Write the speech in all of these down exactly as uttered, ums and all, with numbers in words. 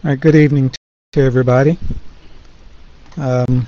All right, good evening to everybody. Um,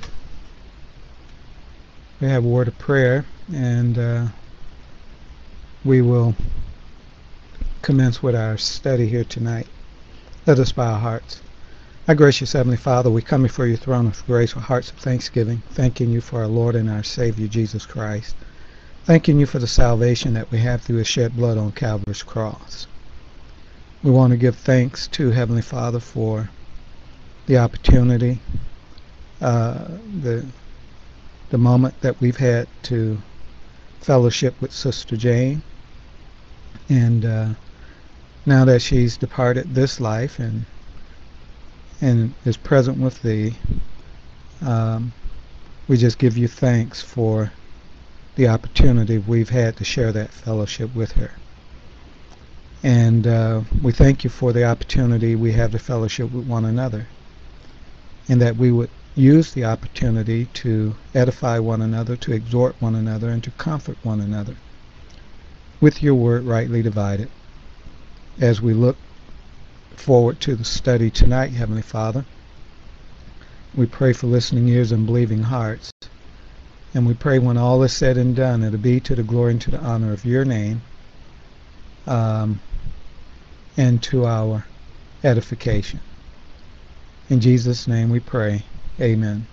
we have a word of prayer, and uh, we will commence with our study here tonight. Let us bow our hearts. Our gracious Heavenly Father, we come before your throne of grace with hearts of thanksgiving, thanking you for our Lord and our Savior, Jesus Christ, thanking you for the salvation that we have through his shed blood on Calvary's cross. We want to give thanks to Heavenly Father for the opportunity, uh, the the moment that we've had to fellowship with Sister Jane, and uh, now that she's departed this life and and is present with thee, um, we just give you thanks for the opportunity we've had to share that fellowship with her. And uh, we thank you for the opportunity we have to fellowship with one another, and that we would use the opportunity to edify one another, to exhort one another, and to comfort one another with your word rightly divided. As we look forward to the study tonight, Heavenly Father, we pray for listening ears and believing hearts, and we pray when all is said and done, it'll be to the glory and to the honor of your name, um, and to our edification. In Jesus' name we pray. Amen.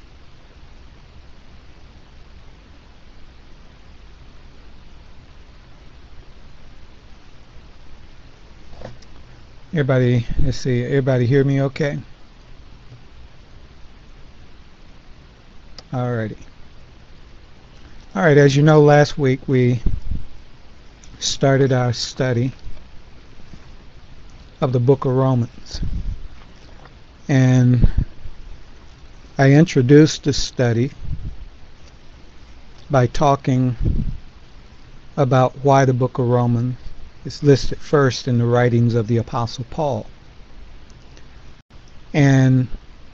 Everybody, let's see, everybody hear me okay? Alrighty. Alright, as you know, last week we started our study of the book of Romans. And I introduced the study by talking about why the book of Romans is listed first in the writings of the Apostle Paul. And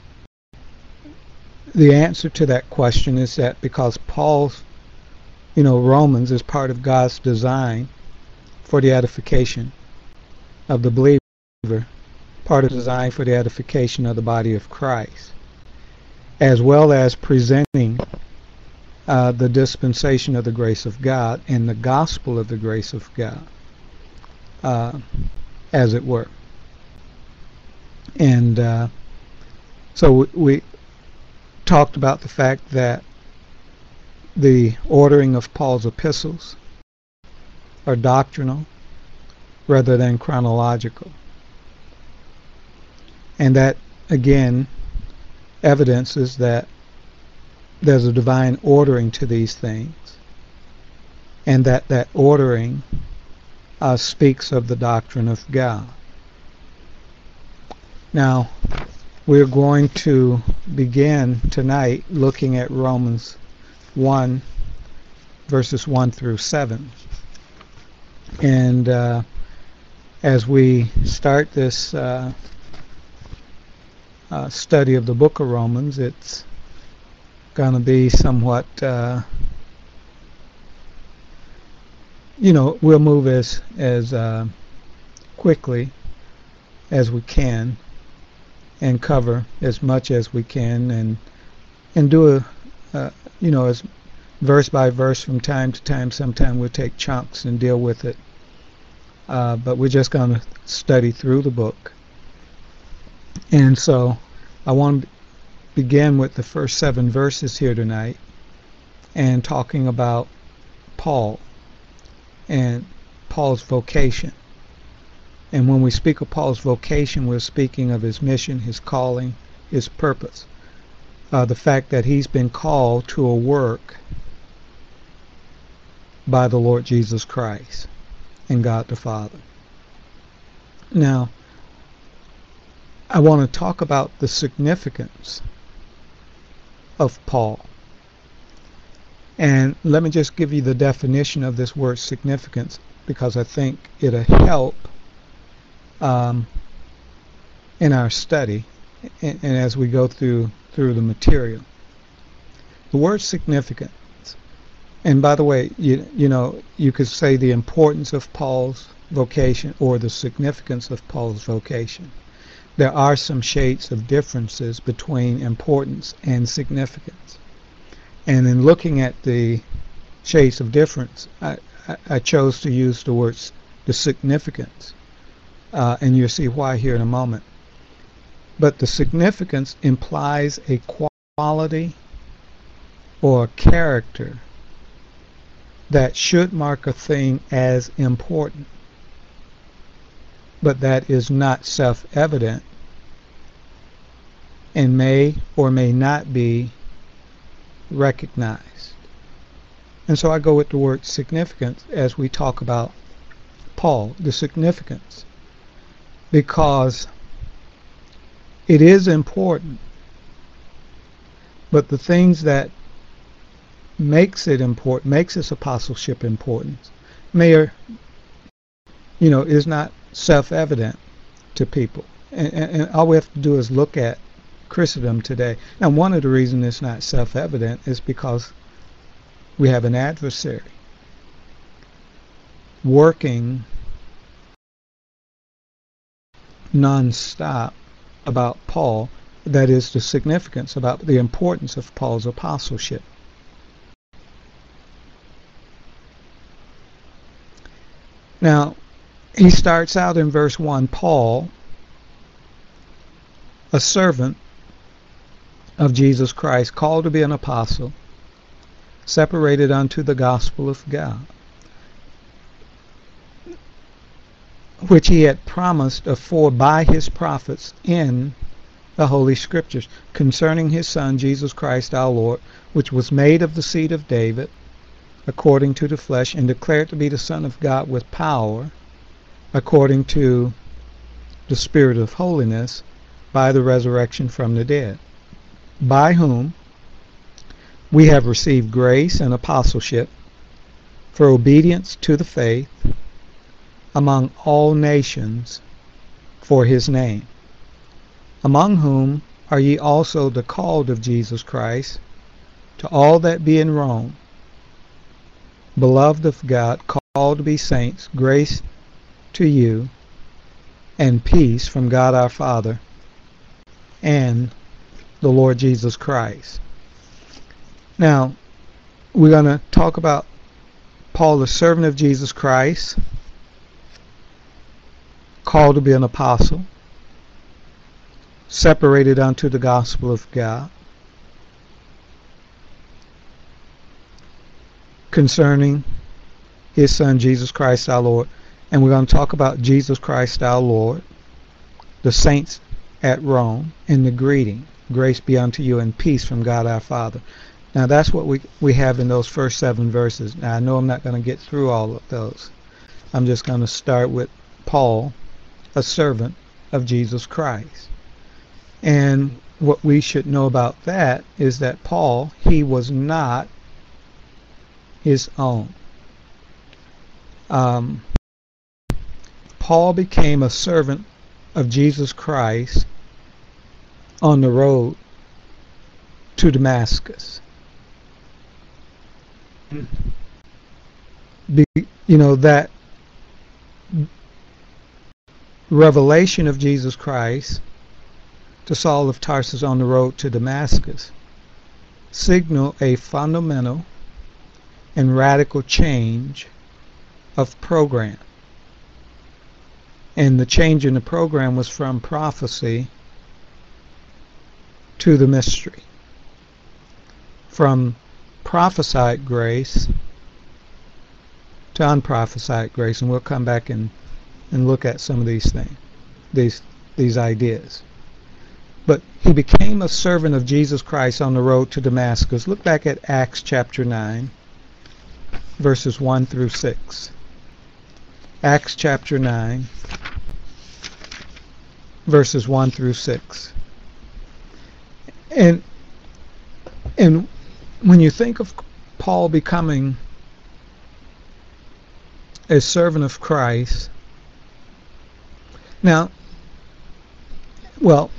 the answer to that question is that because Paul's, you know, Romans is part of God's design for the edification of the believer, part of the design for the edification of the body of Christ, as well as presenting uh, the dispensation of the grace of God and the gospel of the grace of God, uh, as it were. And uh, so we talked about the fact that the ordering of Paul's epistles are doctrinal rather than chronological. And that, again, evidences that there's a divine ordering to these things, and that that ordering uh, speaks of the doctrine of God. Now, we're going to begin tonight looking at Romans one, verses one through seven. And uh, as we start this uh, uh, study of the book of Romans, it's going to be somewhat, uh, you know, we'll move as, as uh, quickly as we can and cover as much as we can, and and do a, uh, you know, as verse by verse from time to time. Sometime we'll take chunks and deal with it, uh, but we're just going to study through the book. And so I want to begin with the first seven verses here tonight, and talking about Paul and Paul's vocation. And when we speak of Paul's vocation, we're speaking of his mission, his calling, his purpose. Uh, the fact that he's been called to a work by the Lord Jesus Christ and God the Father. Now, I want to talk about the significance of Paul. And let me just give you the definition of this word significance, because I think it'll help Um, in our study and, and as we go through through the material. The word significance, and by the way, you you know, you could say the importance of Paul's vocation or the significance of Paul's vocation. there are some shades of differences between importance and significance. And in looking at the shades of difference, I, I, I chose to use the words the significance, uh, and you'll see why here in a moment. But the significance implies a quality or a character that should mark a thing as important, but that is not self-evident and may or may not be recognized. And so I go with the word significance as we talk about Paul, the significance, because it is important, but the things that makes it important, makes his apostleship important, may or, you know, is not self-evident to people. And, and, and all we have to do is look at Christendom today. Now, one of the reasons it's not self-evident is because we have an adversary working non-stop about Paul, that is the significance, about the importance of Paul's apostleship. Now, he starts out in verse one, Paul, a servant of Jesus Christ, called to be an apostle, separated unto the gospel of God, which he had promised afore by his prophets in the Holy Scriptures, concerning his Son, Jesus Christ our Lord, which was made of the seed of David, according to the flesh, and declared to be the Son of God with power, according to the Spirit of holiness, by the resurrection from the dead, by whom we have received grace and apostleship for obedience to the faith among all nations for his name, among whom are ye also the called of Jesus Christ, to all that be in Rome, beloved of God, called to be saints, grace to you and peace from God our Father and the Lord Jesus Christ. Now, we're going to talk about Paul, the servant of Jesus Christ, called to be an apostle, separated unto the gospel of God, concerning his Son, Jesus Christ our Lord. And we're going to talk about Jesus Christ our Lord, the saints at Rome, and the greeting, grace be unto you and peace from God our Father. Now that's what we, we have in those first seven verses. Now I know I'm not going to get through all of those. I'm just going to start with Paul, a servant of Jesus Christ. And what we should know about that is that Paul, he was not his own. Um, Paul became a servant of Jesus Christ on the road to Damascus. Be, you know, that revelation of Jesus Christ to Saul of Tarsus on the road to Damascus signal a fundamental and radical change of program. And the change in the program was from prophecy to the mystery, from prophesied grace to unprophesied grace. And we'll come back and, and look at some of these things, these these ideas. But he became a servant of Jesus Christ on the road to Damascus. Look back at Acts chapter nine, verses one through six. Acts chapter nine, verses one through six. And and when you think of Paul becoming a servant of Christ, now, well,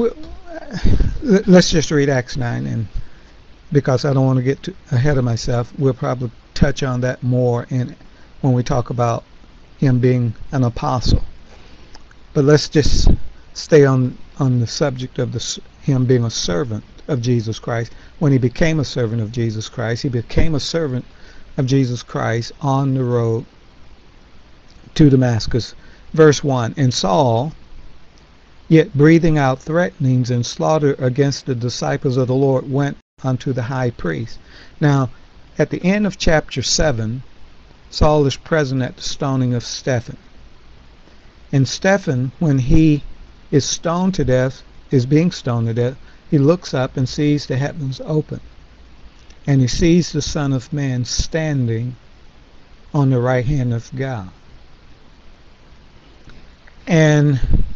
let's just read Acts nine, and because I don't want to get too ahead of myself, we'll probably touch on that more in when we talk about him being an apostle. But let's just stay on, on the subject of the, him being a servant of Jesus Christ. When he became a servant of Jesus Christ, he became a servant of Jesus Christ on the road to Damascus. Verse one, and Saul, yet breathing out threatenings and slaughter against the disciples of the Lord, went unto the high priest. Now, at the end of chapter seven, Saul is present at the stoning of Stephen. And Stephen, when he is stoned to death, is being stoned to death, he looks up and sees the heavens open. And he sees the Son of Man standing on the right hand of God. And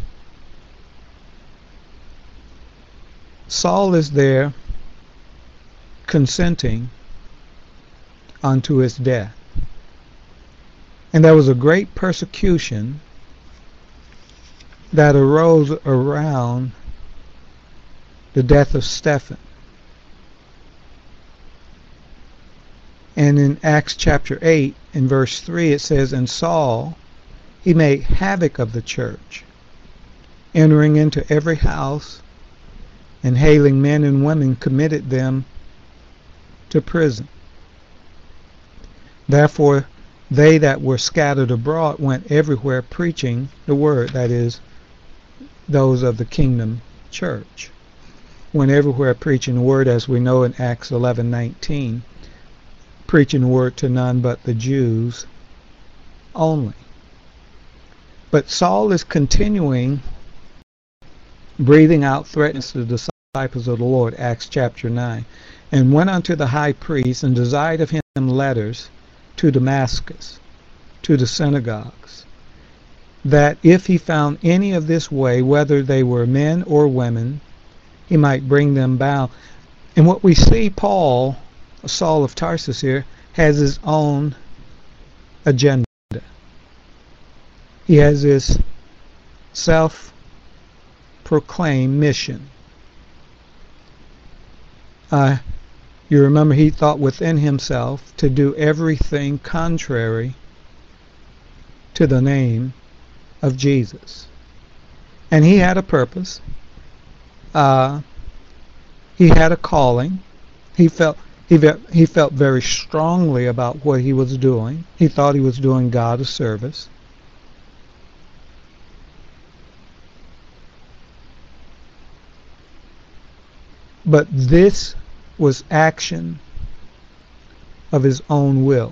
Saul is there consenting unto his death. And there was a great persecution that arose around the death of Stephen. And in Acts chapter eight, in verse three, it says, and Saul, he made havoc of the church, entering into every house, and hailing men and women, committed them to prison. Therefore they that were scattered abroad went everywhere preaching the word, that is, those of the kingdom church. Went everywhere preaching the word, as we know in Acts eleven nineteen, preaching the word to none but the Jews only. But Saul is continuing breathing out threats to the disciples of the Lord, Acts chapter nine, and went unto the high priest and desired of him letters to Damascus, to the synagogues, that if he found any of this way, whether they were men or women, he might bring them bound. And what we see, Paul, Saul of Tarsus here, has his own agenda. He has this self-proclaimed mission. Uh, you remember he thought within himself to do everything contrary to the name of Jesus. And he had a purpose. Uh, he had a calling. He felt he, he felt very strongly about what he was doing. He thought he was doing God a service. But this was action of his own will.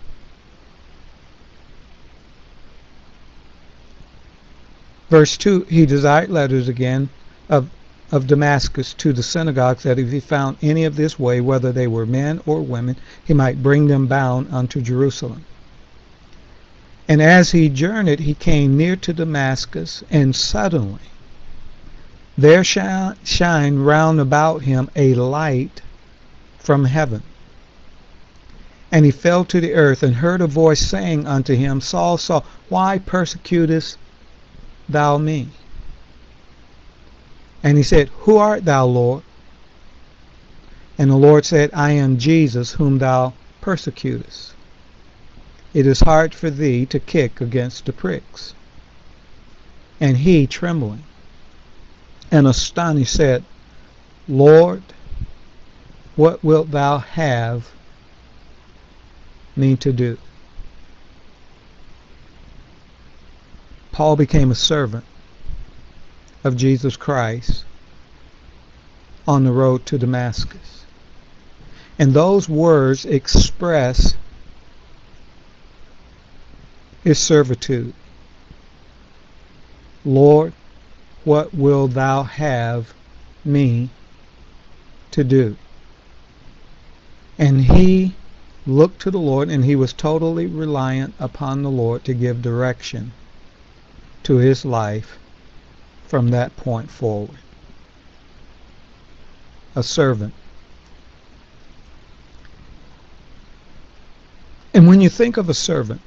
Verse two, he desired letters again of, of Damascus to the synagogues, that if he found any of this way, whether they were men or women, he might bring them bound unto Jerusalem. And as he journeyed, he came near to Damascus, and suddenly there shine, shine round about him a light from heaven. And he fell to the earth, and heard a voice saying unto him, Saul, Saul, why persecutest thou me? And he said, Who art thou, Lord? And the Lord said, I am Jesus, whom thou persecutest. It is hard for thee to kick against the pricks. And he, trembling and astonished, said, Lord, what wilt thou have me to do? Paul became a servant of Jesus Christ on the road to Damascus. And those words express his servitude. Lord, what wilt thou have me to do? And he looked to the Lord, and he was totally reliant upon the Lord to give direction to his life from that point forward. A servant. And when you think of a servant,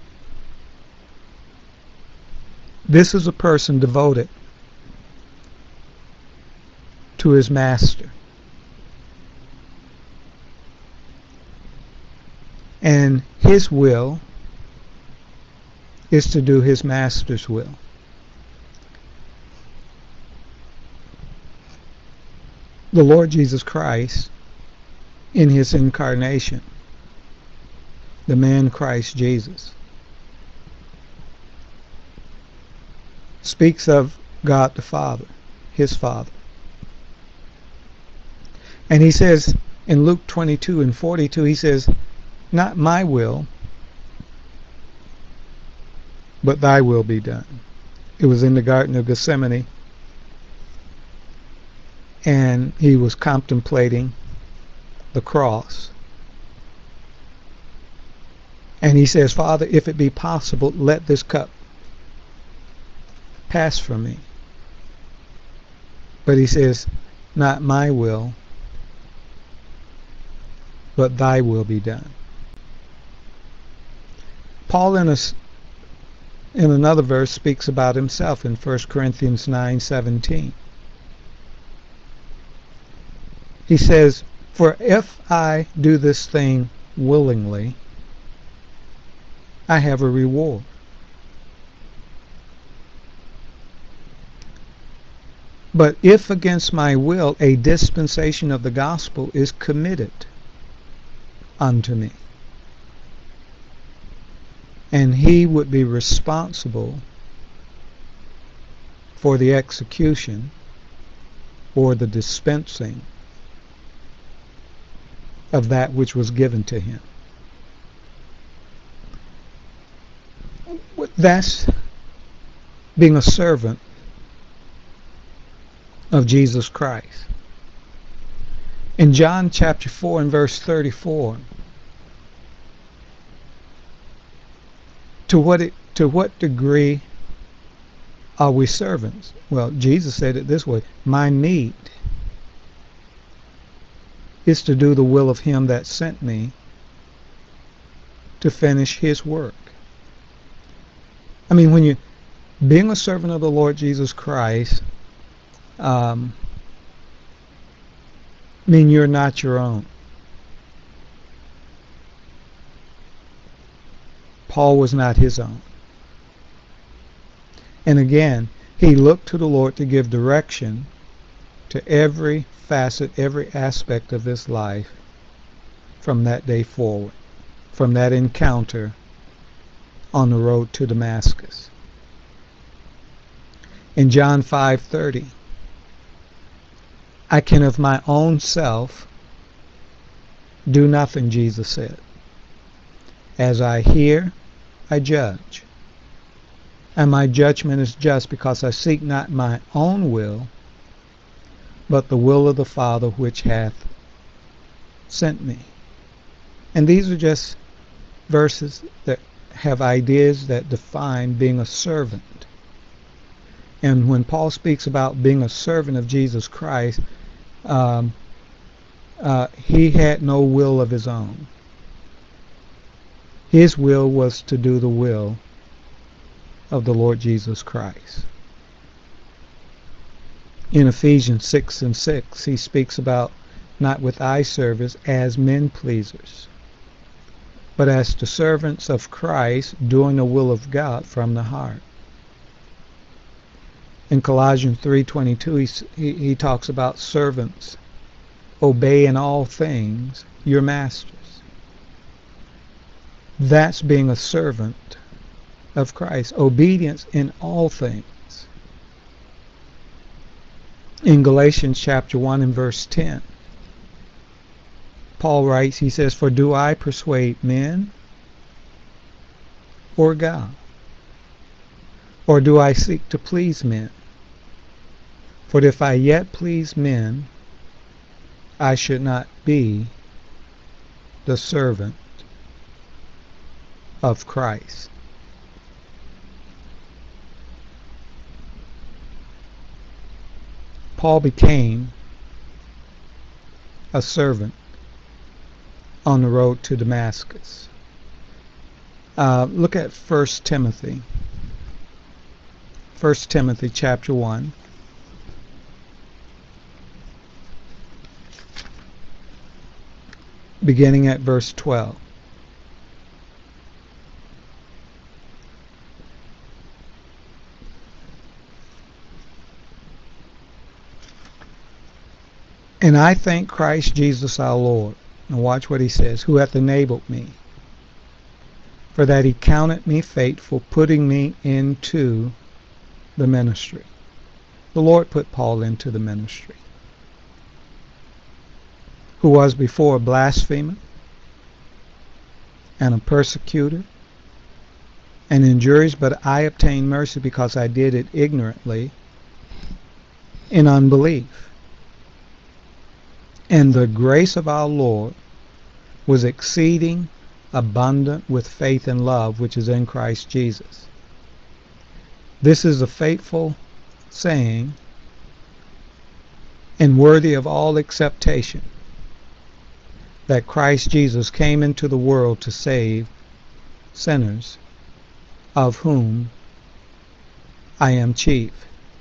this is a person devoted to his master. And his will is to do his master's will. the Lord Jesus Christ in his incarnation, the man Christ Jesus, speaks of God the Father, his Father. And he says in Luke twenty-two and forty-two, he says, not my will, but thy will be done. It was in the Garden of Gethsemane, and he was contemplating the cross. And he says, Father, if it be possible, let this cup pass from me. But he says, not my will, but thy will be done. Paul in, a, in another verse speaks about himself in First Corinthians nine seventeen. He says, for if I do this thing willingly, I have a reward. But if against my will a dispensation of the gospel is committed unto me, and he would be responsible for the execution or the dispensing of that which was given to him. That's being a servant of Jesus Christ. In John chapter four and verse thirty-four, to what it, to what degree are we servants? Well, Jesus said it this way, my meat is to do the will of him that sent me to finish his work. I mean, when you, being a servant of the Lord Jesus Christ, um, I mean, you're not your own. Paul was not his own. And again, he looked to the Lord to give direction to every facet, every aspect of his life from that day forward, from that encounter on the road to Damascus. In John five thirty, I can of my own self do nothing, Jesus said. As I hear, I judge. And my judgment is just, because I seek not my own will, but the will of the Father which hath sent me. And these are just verses that have ideas that define being a servant. And when Paul speaks about being a servant of Jesus Christ, um, uh, he had no will of his own. His will was to do the will of the Lord Jesus Christ. In Ephesians six and six, he speaks about not with eye service as men pleasers, but as the servants of Christ, doing the will of God from the heart. In Colossians three twenty-two, he, he, he talks about servants obey in all things your masters. That's being a servant of Christ. Obedience in all things. In Galatians chapter one and verse ten, Paul writes, he says, for do I persuade men or God? Or do I seek to please men? For if I yet please men, I should not be the servant of Christ. Paul became a servant on the road to Damascus. Uh, look at First Timothy. First Timothy chapter one. Beginning at verse twelve. And I thank Christ Jesus our Lord. And watch what he says, who hath enabled me, for that he counted me faithful, putting me into the ministry. The Lord put Paul into the ministry, who was before a blasphemer and a persecutor and injurious, but I obtained mercy because I did it ignorantly in unbelief. And the grace of our Lord was exceeding abundant with faith and love, which is in Christ Jesus. This is a faithful saying and worthy of all acceptation, that Christ Jesus came into the world to save sinners, of whom I am chief.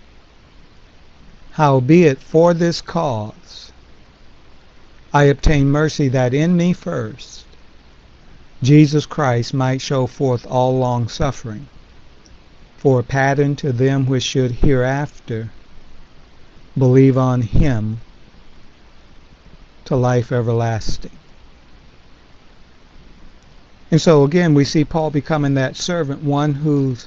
Howbeit for this cause I obtained mercy, that in me first Jesus Christ might show forth all long suffering, for a pattern to them which should hereafter believe on him to life everlasting. And so again, we see Paul becoming that servant, one whose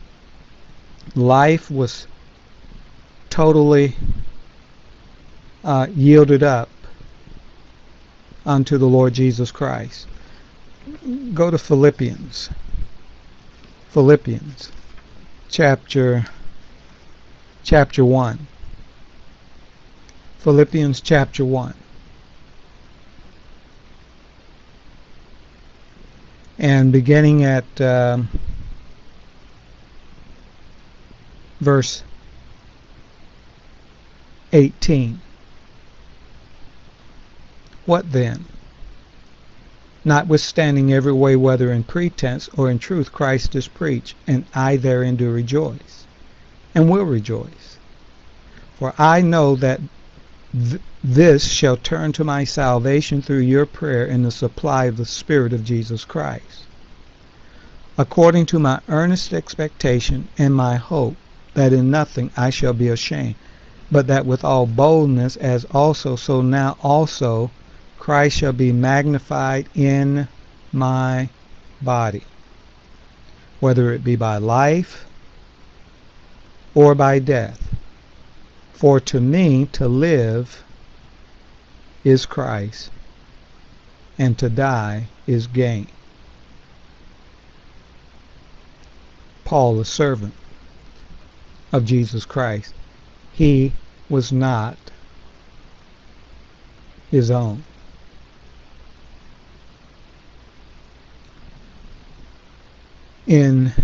life was totally uh, yielded up unto the Lord Jesus Christ. Go to Philippians. Philippians chapter chapter one. Philippians chapter one. And beginning at um, verse eighteen. What then? Notwithstanding every way, whether in pretense or in truth, Christ is preached, and I therein do rejoice, and will rejoice. For I know that th this shall turn to my salvation through your prayer and the supply of the Spirit of Jesus Christ, according to my earnest expectation and my hope, that in nothing I shall be ashamed, but that with all boldness, as also so now also Christ shall be magnified in my body, whether it be by life or by death. For to me to live is Christ, and to die is gain. Paul, a servant of Jesus Christ, he was not his own. In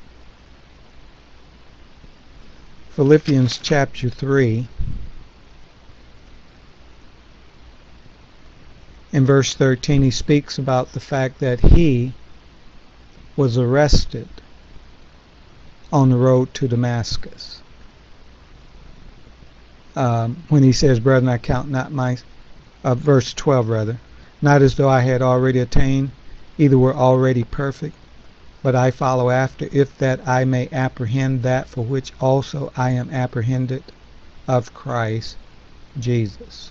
Philippians chapter three, in verse thirteen, he speaks about the fact that he was arrested on the road to Damascus. Um, when he says, brethren, I count not my, uh, verse twelve rather, not as though I had already attained, either were already perfect, but I follow after, if that I may apprehend that for which also I am apprehended of Christ Jesus.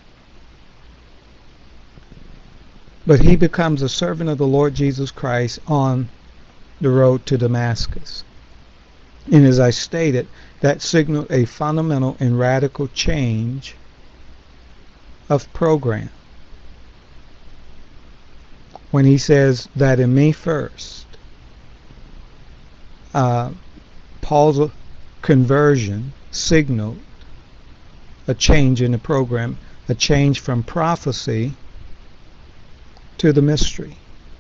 But he becomes a servant of the Lord Jesus Christ on the road to Damascus. And as I stated, that signaled a fundamental and radical change of program. When he says that in me first, uh, Paul's conversion signaled a change in the program, a change from prophecy to the mystery,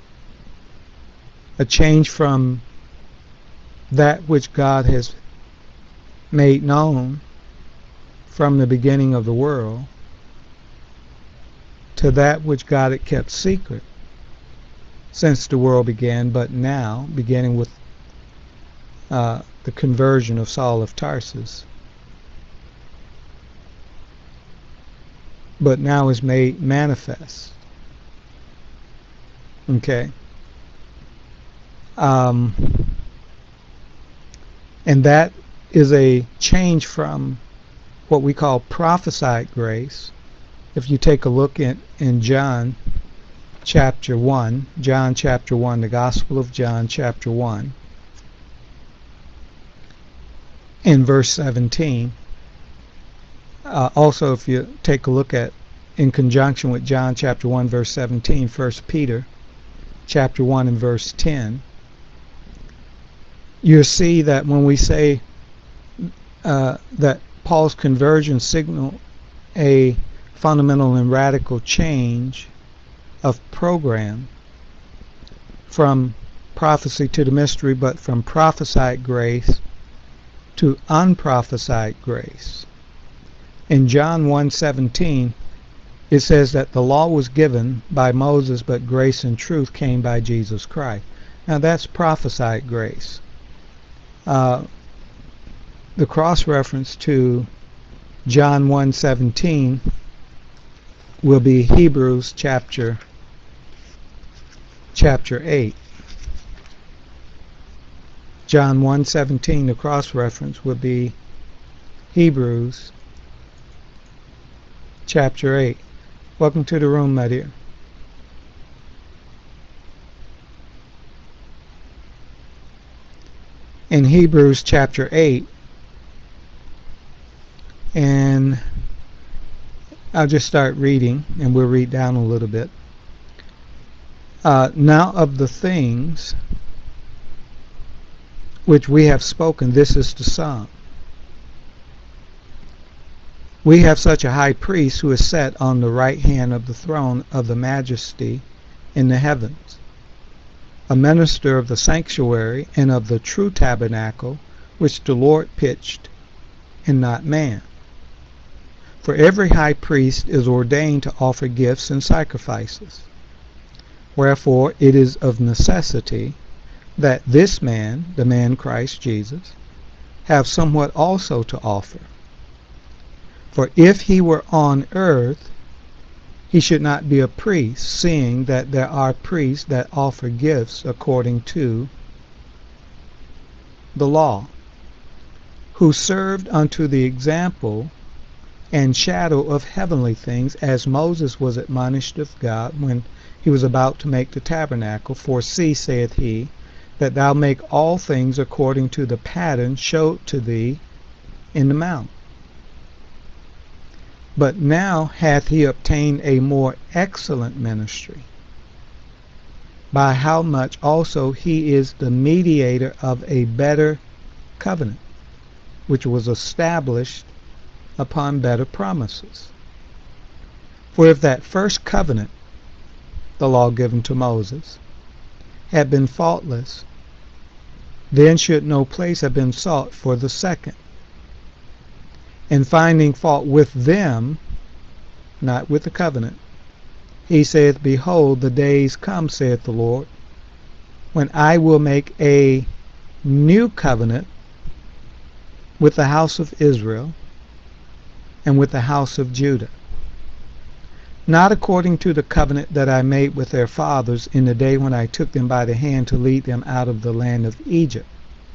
a change from that which God has made known from the beginning of the world to that which God had kept secret since the world began, but now, beginning with uh, the conversion of Saul of Tarsus, but now is made manifest. Okay. Um, and that is a change from what we call prophesied grace If you take a look in, in John chapter one, John chapter one, the Gospel of John chapter one, in verse seventeen, uh, also if you take a look at, in conjunction with John chapter one verse seventeen, First Peter chapter one and verse ten, you see that when we say uh, that Paul's conversion signaled a fundamental and radical change of program from prophecy to the mystery, but from prophesied grace to unprophesied grace. In John one seventeen, it says that the law was given by Moses, but grace and truth came by Jesus Christ. Now that's prophesied grace. Uh, the cross-reference to John one seventeen will be Hebrews chapter chapter eight. John one seventeen, the cross-reference would be Hebrews chapter eight. Welcome to the room, my dear. In Hebrews chapter eight, and I'll just start reading, and we'll read down a little bit. Uh, now of the things which we have spoken, this is the sum. We have such a high priest who is set on the right hand of the throne of the majesty in the heavens, a minister of the sanctuary and of the true tabernacle which the Lord pitched and not man. For every high priest is ordained to offer gifts and sacrifices. Wherefore it is of necessity that this man, the man Christ Jesus, have somewhat also to offer. For if he were on earth, he should not be a priest, seeing that there are priests that offer gifts according to the law, who served unto the example and shadow of heavenly things, as Moses was admonished of God when he was about to make the tabernacle. For see, saith he, that thou make all things according to the pattern showed to thee in the mount. But now hath he obtained a more excellent ministry, by how much also he is the mediator of a better covenant, which was established upon better promises. For if that first covenant, the law given to Moses, had been faultless, then should no place have been sought for the second. And finding fault with them, not with the covenant, he saith, Behold, the days come, saith the Lord, when I will make a new covenant with the house of Israel and with the house of Judah, not according to the covenant that I made with their fathers in the day when I took them by the hand to lead them out of the land of Egypt,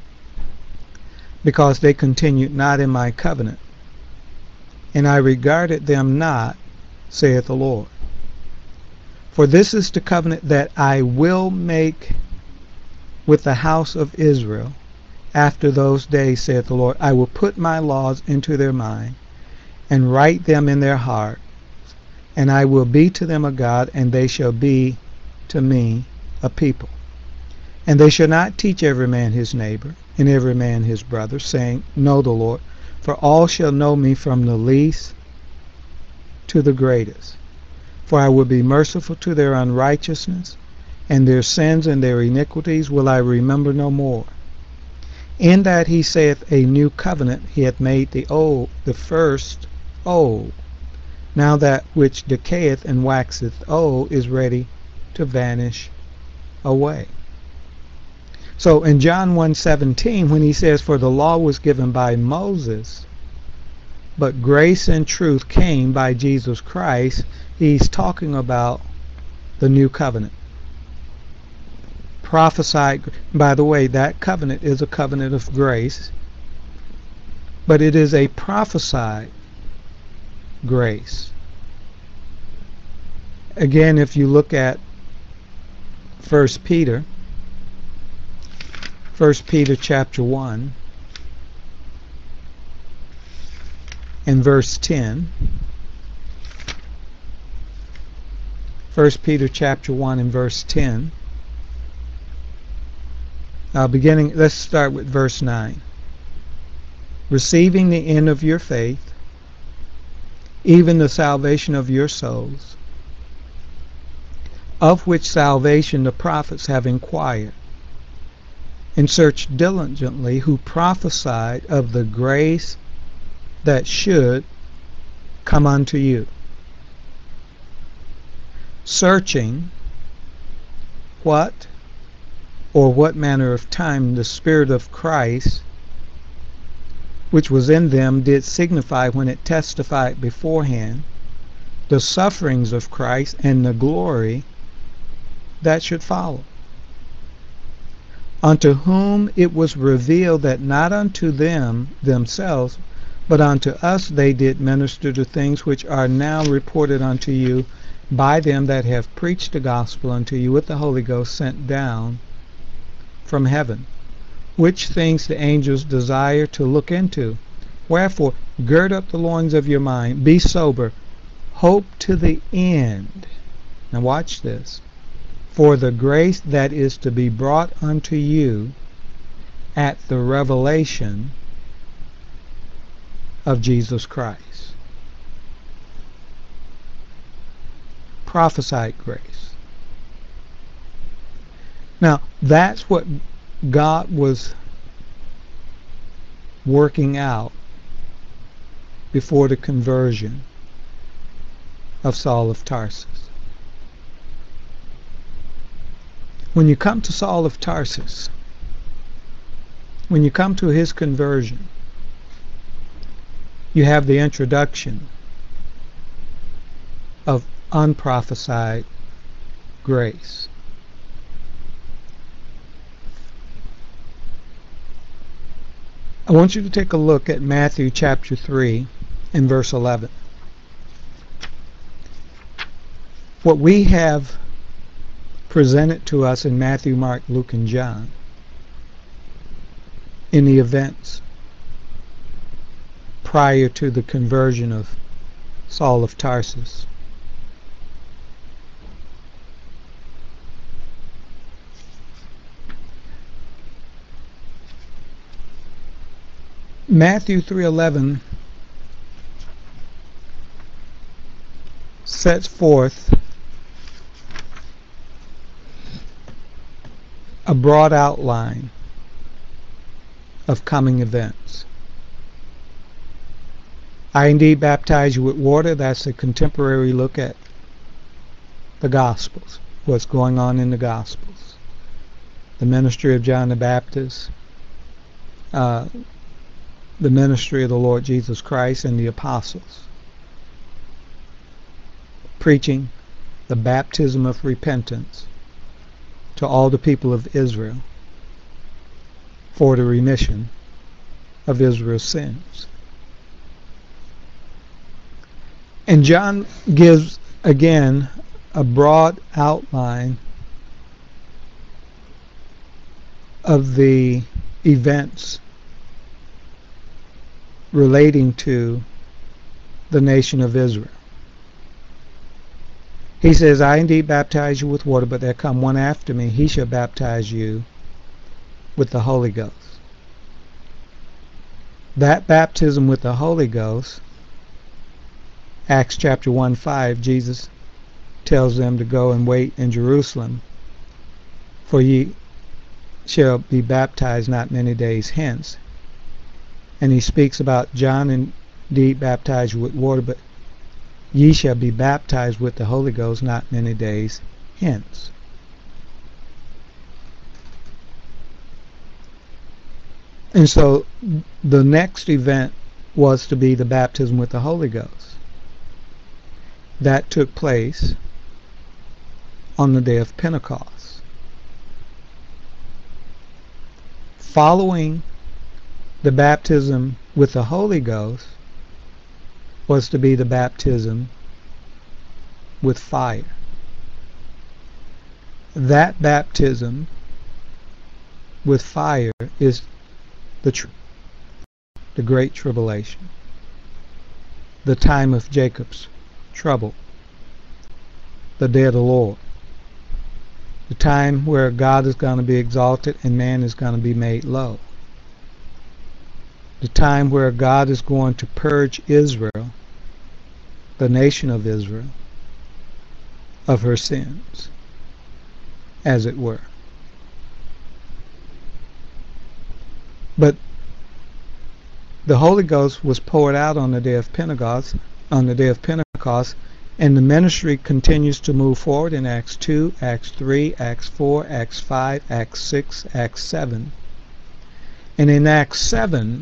because they continued not in my covenant, and I regarded them not, saith the Lord. For this is the covenant that I will make with the house of Israel after those days, saith the Lord. I will put my laws into their mind, and write them in their heart, and I will be to them a God, and they shall be to me a people. And they shall not teach every man his neighbor, and every man his brother, saying, Know the Lord, for all shall know me from the least to the greatest. For I will be merciful to their unrighteousness, and their sins and their iniquities will I remember no more. In that he saith a new covenant, he hath made the old, the first old. Now that which decayeth and waxeth old is ready to vanish away. So in John one seventeen, when he says, For the law was given by Moses, but grace and truth came by Jesus Christ, he's talking about the new covenant. Prophesied, by the way, that covenant is a covenant of grace, but it is a prophesied grace. again, if you look at First Peter, First Peter chapter one and verse ten. First Peter chapter one and verse ten. Uh, beginning, let's start with verse nine. Receiving the end of your faith, even the salvation of your souls, of which salvation the prophets have inquired, and searched diligently, who prophesied of the grace that should come unto you. Searching what or what manner of time the Spirit of Christ, which was in them, did signify when it testified beforehand the sufferings of Christ and the glory that should follow. Unto whom it was revealed that not unto them themselves, but unto us they did minister to things which are now reported unto you by them that have preached the gospel unto you with the Holy Ghost sent down from heaven, which things the angels desire to look into. Wherefore, gird up the loins of your mind, be sober, hope to the end. Now watch this. For the grace that is to be brought unto you at the revelation of Jesus Christ. Prophesied grace. Now, that's what God was working out before the conversion of Saul of Tarsus. When you come to Saul of Tarsus, when you come to his conversion, you have the introduction of unprophesied grace. I want you to take a look at Matthew chapter three and verse eleven. What we have presented to us in Matthew, Mark, Luke, and John in the events prior to the conversion of Saul of Tarsus. Matthew three eleven sets forth a broad outline of coming events. I indeed baptize you with water. That's a contemporary look at the Gospels, what's going on in the Gospels. The ministry of John the Baptist, uh, the ministry of the Lord Jesus Christ and the apostles, preaching the baptism of repentance to all the people of Israel for the remission of Israel's sins. And John gives again a broad outline of the events relating to the nation of Israel. He says, I indeed baptize you with water, but there come one after me. He shall baptize you with the Holy Ghost. That baptism with the Holy Ghost, Acts chapter one five, Jesus tells them to go and wait in Jerusalem, for ye shall be baptized not many days hence. And he speaks about John indeed baptized you with water, but ye shall be baptized with the Holy Ghost not many days hence. And so the next event was to be the baptism with the Holy Ghost. That took place on the day of Pentecost. Following the baptism with the Holy Ghost was to be the baptism with fire. that baptism with fire is the tr- the great tribulation, the time of Jacob's trouble, the day of the Lord, the time where God is going to be exalted and man is going to be made low, the time where God is going to purge Israel, the nation of Israel, of her sins, as it were. But the Holy Ghost was poured out on the day of Pentecost, on the day of Pentecost, and the ministry continues to move forward in Acts two, Acts three, Acts four, Acts five, Acts six, Acts seven. And in Acts seven,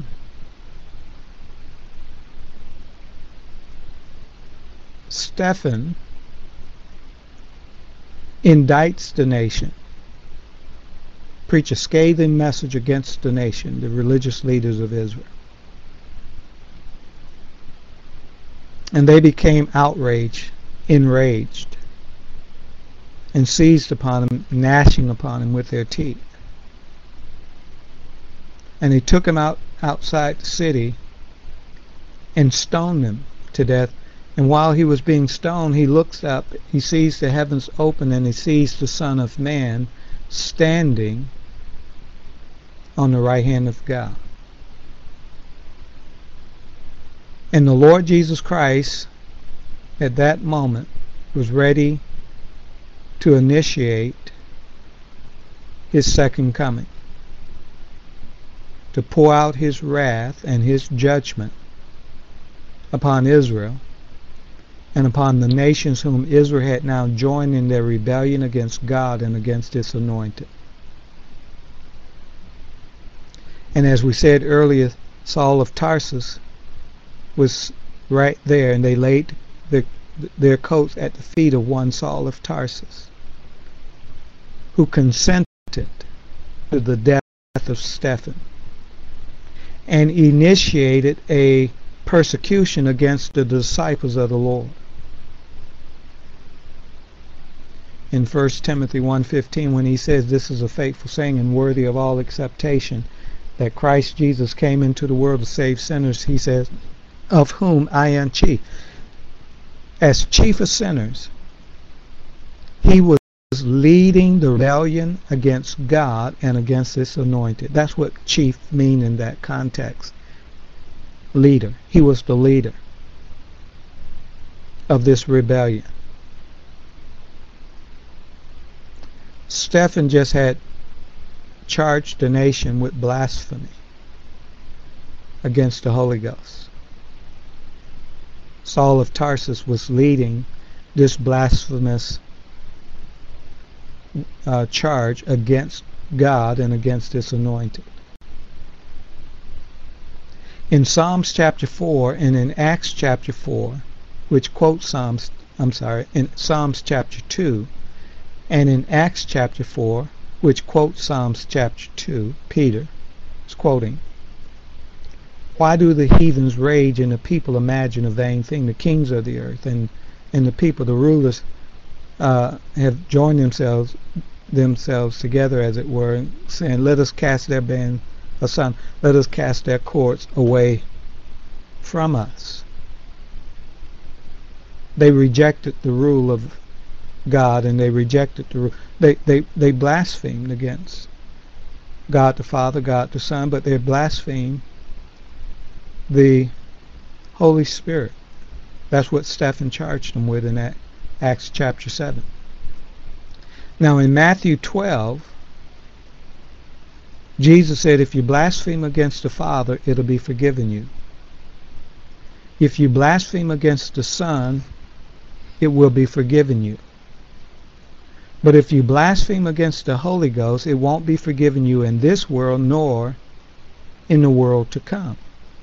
Stephen indicts the nation, preach a scathing message against the nation, the religious leaders of Israel. And they became outraged, enraged, and seized upon him, gnashing upon him with their teeth. And they took him out outside the city and stoned him to death. And while he was being stoned, he looks up, he sees the heavens open, and he sees the Son of Man standing on the right hand of God. And the Lord Jesus Christ, at that moment, was ready to initiate his second coming, to pour out his wrath and his judgment upon Israel and upon the nations whom Israel had now joined in their rebellion against God and against his anointed. And as we said earlier, Saul of Tarsus was right there, and they laid their, their coats at the feet of one Saul of Tarsus, who consented to the death of Stephen and initiated a persecution against the disciples of the Lord. In First Timothy one fifteen, when he says, "This is a faithful saying and worthy of all acceptation, that Christ Jesus came into the world to save sinners," he says, "of whom I am chief." As chief of sinners, he was leading the rebellion against God and against his anointed. That's what chief mean in that context. Leader. He was the leader of this rebellion. Stephen just had charged the nation with blasphemy against the Holy Ghost. Saul of Tarsus was leading this blasphemous uh, charge against God and against his anointed. In Psalms chapter four and in Acts chapter four, which quotes Psalms, I'm sorry, in Psalms chapter two, and in Acts chapter four, which quotes Psalms chapter two, Peter is quoting, "Why do the heathens rage and the people imagine a vain thing?" The kings of the earth and, and the people, the rulers, uh, have joined themselves themselves together, as it were, saying, "Let us cast their band asunder, let us cast their cords away from us." They rejected the rule of God, and they rejected the rule. They, they, they blasphemed against God the Father, God the Son, but they blasphemed the Holy Spirit. That's what Stephen charged them with in Acts chapter seven. Now in Matthew twelve, Jesus said, if you blaspheme against the Father, it'll be forgiven you. If you blaspheme against the Son, it will be forgiven you. But if you blaspheme against the Holy Ghost, it won't be forgiven you in this world nor in the world to come.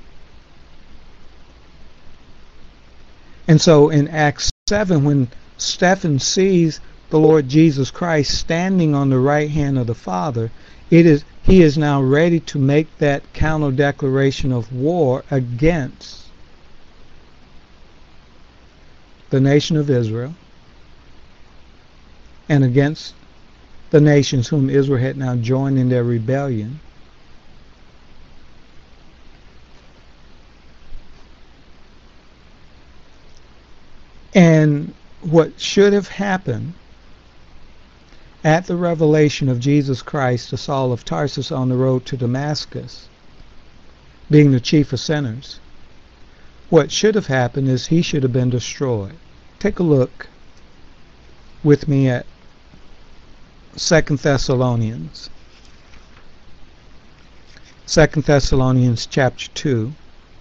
And so in Acts seven, when Stephen sees the Lord Jesus Christ standing on the right hand of the Father, it is he is now ready to make that counter declaration of war against the nation of Israel and against the nations whom Israel had now joined in their rebellion. And what should have happened at the revelation of Jesus Christ to Saul of Tarsus on the road to Damascus, being the chief of sinners, what should have happened is he should have been destroyed. Take a look with me at Second Thessalonians. Second Thessalonians chapter two,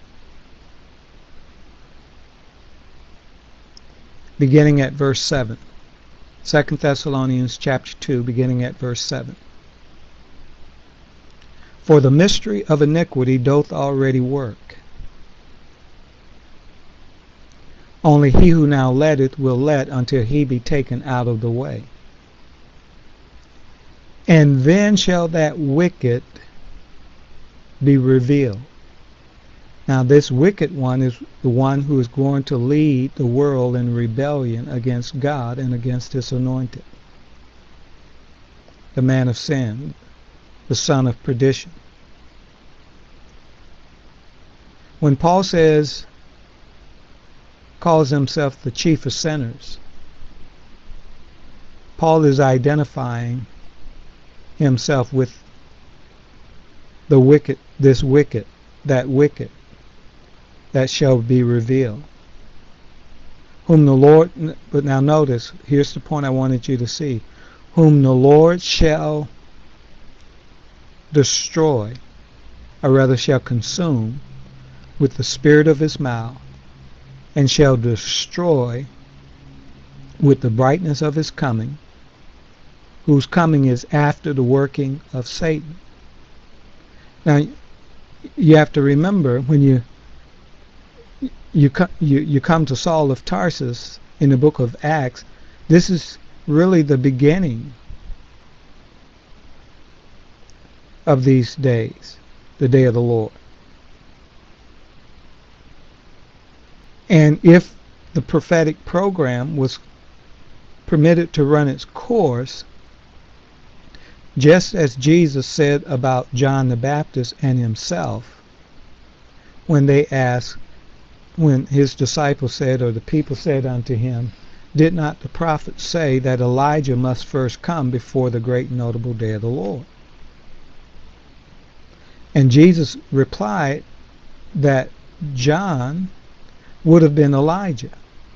beginning at verse seven. Second Thessalonians chapter two, beginning at verse seven. For the mystery of iniquity doth already work. Only he who now letteth will let until he be taken out of the way. And then shall that wicked be revealed. Now this wicked one is the one who is going to lead the world in rebellion against God and against his anointed. The man of sin, the son of perdition. When Paul says, calls himself the chief of sinners, Paul is identifying himself with the wicked, this wicked, that wicked, that shall be revealed. Whom the Lord, but now notice, here's the point I wanted you to see. Whom the Lord shall destroy, or rather shall consume, with the spirit of his mouth, and shall destroy with the brightness of his coming, whose coming is after the working of Satan. Now, you have to remember, when you you, co you you come to Saul of Tarsus in the book of Acts, this is really the beginning of these days, the day of the Lord. And if the prophetic program was permitted to run its course, just as Jesus said about John the Baptist and himself, when they asked, when his disciples said, or the people said unto him, did not the prophets say that Elijah must first come before the great and notable day of the Lord? And Jesus replied that John would have been Elijah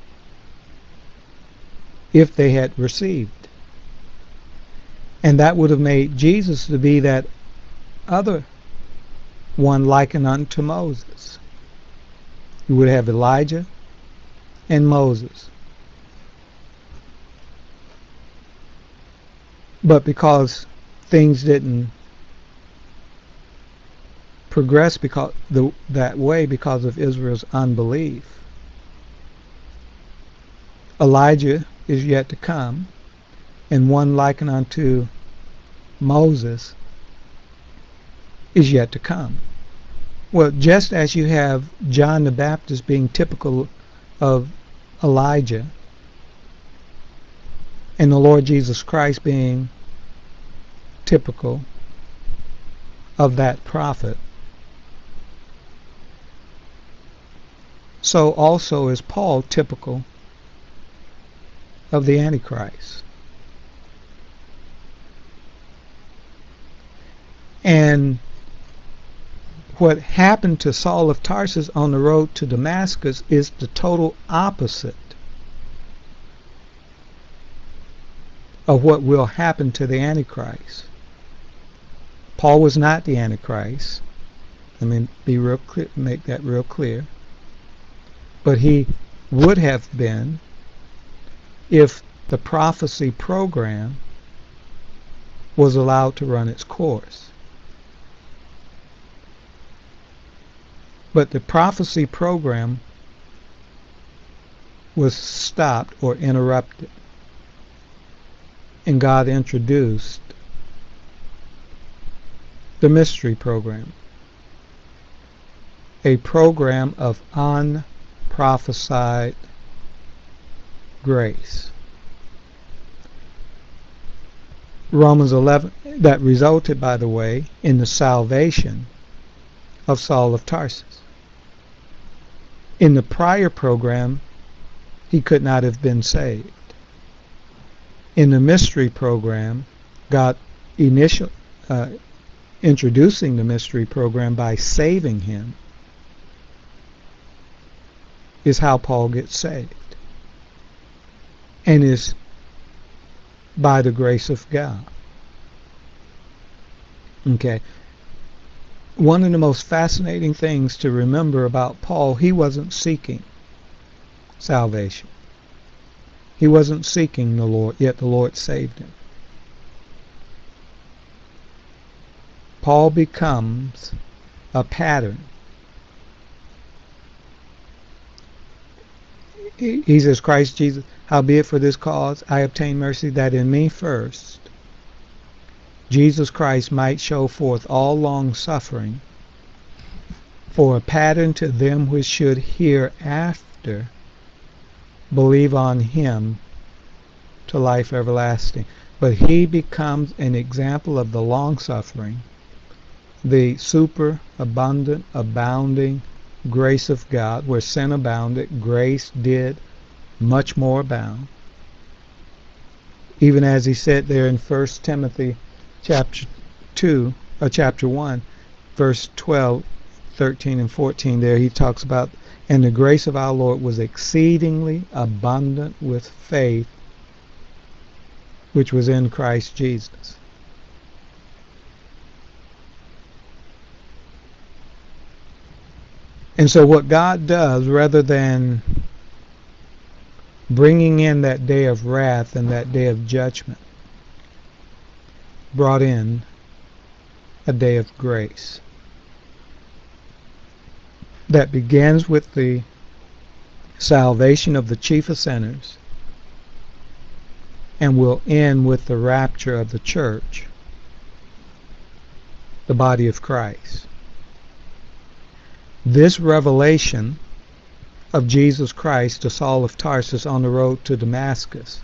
if they had received. And that would have made Jesus to be that other one likened unto Moses. You would have Elijah and Moses. But because things didn't progress because the, that way because of Israel's unbelief, Elijah is yet to come, and one likened unto Moses is yet to come. Well, just as you have John the Baptist being typical of Elijah, and the Lord Jesus Christ being typical of that prophet, so also is Paul typical of the Antichrist. And what happened to Saul of Tarsus on the road to Damascus is the total opposite of what will happen to the Antichrist. Paul was not the Antichrist. Let me be real clear, make that real clear. But he would have been if the prophecy program was allowed to run its course. But the prophecy program was stopped or interrupted, and God introduced the mystery program, a program of unprophesied grace. Romans eleven, that resulted, by the way, in the salvation of Saul of Tarsus. In the prior program, he could not have been saved. In the mystery program, God initial, uh, introducing the mystery program by saving him is how Paul gets saved, and is by the grace of God. Okay. One of the most fascinating things to remember about Paul, he wasn't seeking salvation. He wasn't seeking the Lord, yet the Lord saved him. Paul becomes a pattern. He says, Christ Jesus, howbeit for this cause I obtain mercy, that in me first Jesus Christ might show forth all long suffering for a pattern to them which should hereafter believe on him to life everlasting. But he becomes an example of the long suffering, the super abundant, abounding grace of God. Where sin abounded, grace did much more abound. Even as he said there in First Timothy chapter two, or chapter one, verse twelve, thirteen, and fourteen, there he talks about, and the grace of our Lord was exceedingly abundant with faith, which was in Christ Jesus. And so what God does, rather than bringing in that day of wrath and that day of judgment, brought in a day of grace that begins with the salvation of the chief of sinners and will end with the rapture of the church, the body of Christ. This revelation of Jesus Christ to Saul of Tarsus on the road to Damascus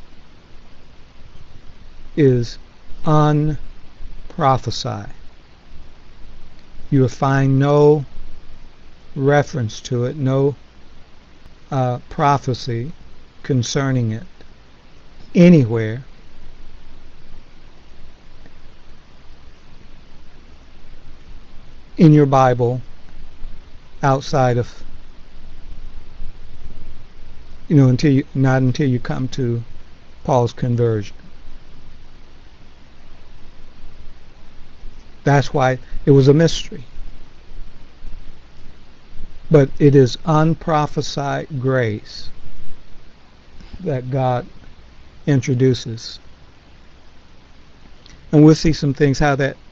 is unprophesied. You will find no reference to it, no uh, prophecy concerning it anywhere in your Bible outside of, you know, until you, not until you come to Paul's conversion. That's why it was a mystery. But it is unprophesied grace that God introduces. And we'll see some things how that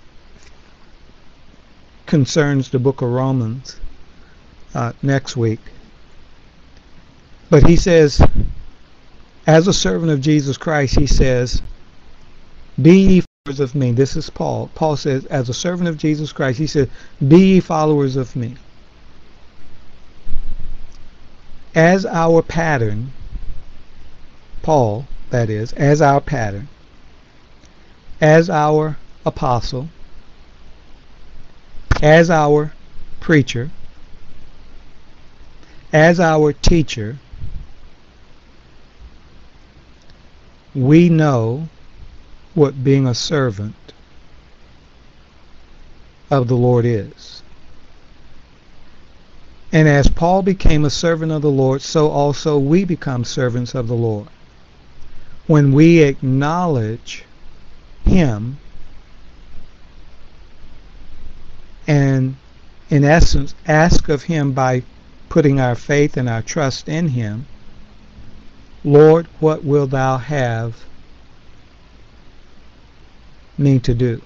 concerns the book of Romans uh, next week. But he says, as a servant of Jesus Christ, he says, be ye followers of me. This is Paul. Paul says, as a servant of Jesus Christ, he said, be ye followers of me. As our pattern, Paul, that is, as our pattern, as our apostle, as our preacher, as our teacher, we know what being a servant of the Lord is. And as Paul became a servant of the Lord, so also we become servants of the Lord. When we acknowledge him and, in essence, ask of him by putting our faith and our trust in him, Lord, what wilt thou have me to do?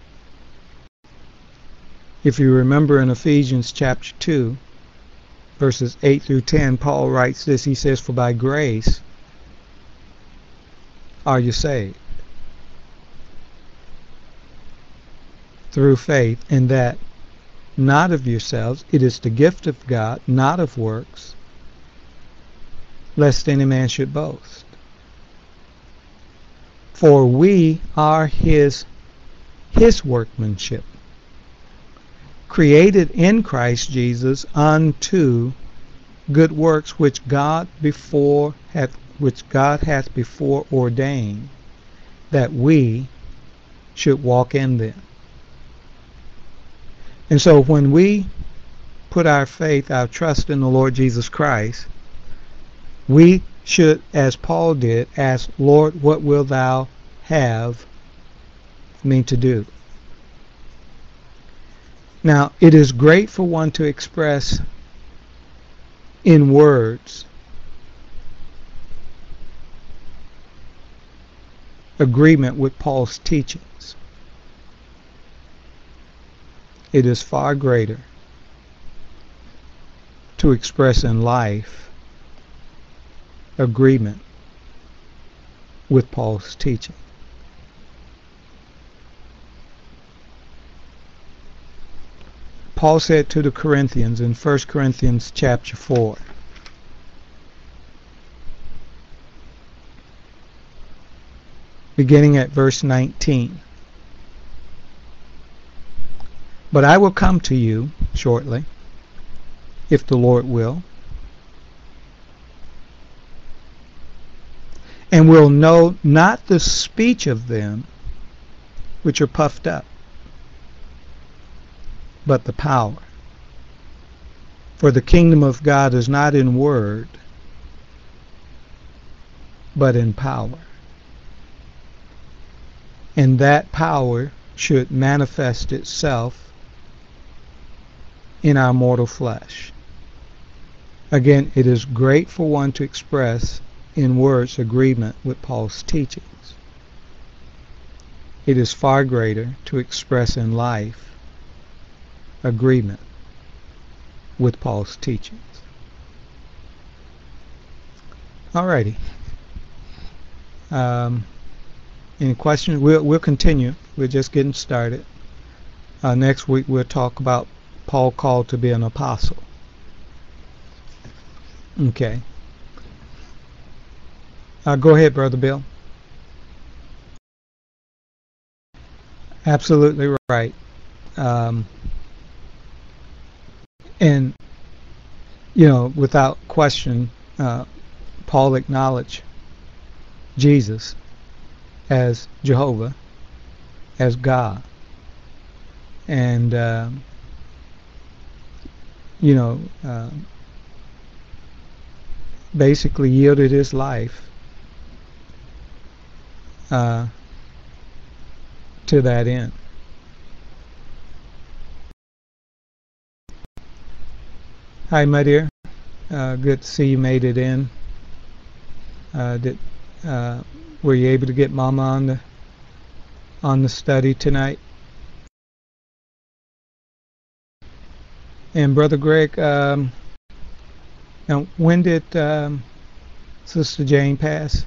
If you remember in Ephesians chapter two, verses eight through ten, Paul writes this. He says, for by grace are you saved, through faith, and that not of yourselves, it is the gift of God, not of works, lest any man should boast. For we are his his workmanship, created in Christ Jesus unto good works which God before hath which God hath before ordained that we should walk in them. And so when we put our faith, our trust in the Lord Jesus Christ, we should, as Paul did, ask, Lord, what will thou have me to do? Now, it is great for one to express in words agreement with Paul's teachings. It is far greater to express in life agreement with Paul's teaching. Paul said to the Corinthians in First Corinthians chapter four, beginning at verse nineteen, but I will come to you shortly, if the Lord will, and will know not the speech of them which are puffed up, but the power. For the kingdom of God is not in word, but in power. And that power should manifest itself in our mortal flesh. Again, it is great for one to express in words agreement with Paul's teachings. It is far greater to express in life agreement with Paul's teachings. Alrighty. Um, any questions? We'll, we'll continue. We're just getting started. Uh, next week we'll talk about Paul called to be an apostle. Okay. Uh, go ahead, Brother Bill. Absolutely right. Um, and, you know, without question, uh, Paul acknowledged Jesus as Jehovah, as God. And, uh, you know, uh, basically yielded his life uh, to that end. Hi, my dear. Uh, good to see you made it in. Uh, did uh, were you able to get Mama on the on the study tonight? And Brother Greg, um, now when did um, Sister Jane pass?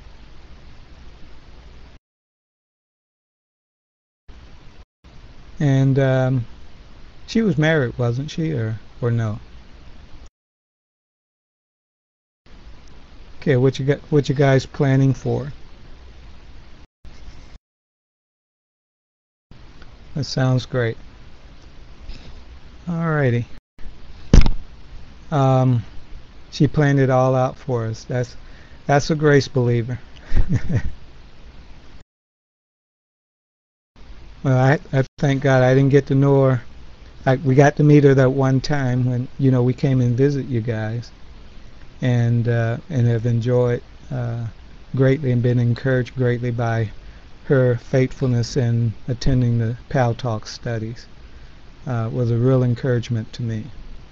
And um, she was married, wasn't she, or or no? Okay, what you got? What you guys planning for? That sounds great. Alrighty. Um, she planned it all out for us. That's that's a grace believer. Well, I, I thank God I didn't get to know her. I, we got to meet her that one time when, you know, we came and visit you guys, and uh, and have enjoyed uh, greatly and been encouraged greatly by her faithfulness in attending the Pal Talk studies. Uh, was a real encouragement to me.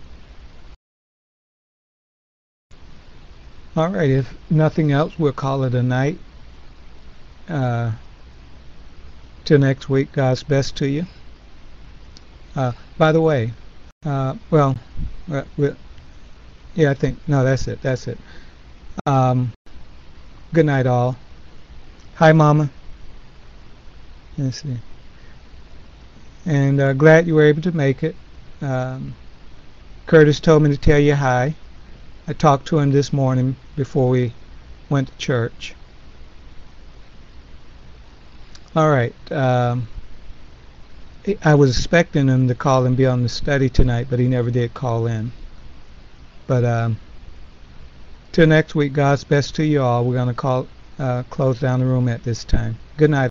All right, if nothing else, we'll call it a night. Uh, till next week, God's best to you. Uh, by the way, uh, well, uh, we'll, yeah, I think, no, that's it, that's it. Um, good night, all. Hi, Mama. Let's see. And uh, glad you were able to make it. Um, Curtis told me to tell you hi. I talked to him this morning before we went to church. All right. Um, I was expecting him to call and be on the study tonight, but he never did call in. But um, till next week, God's best to you all. We're going to call uh, close down the room at this time. Good night.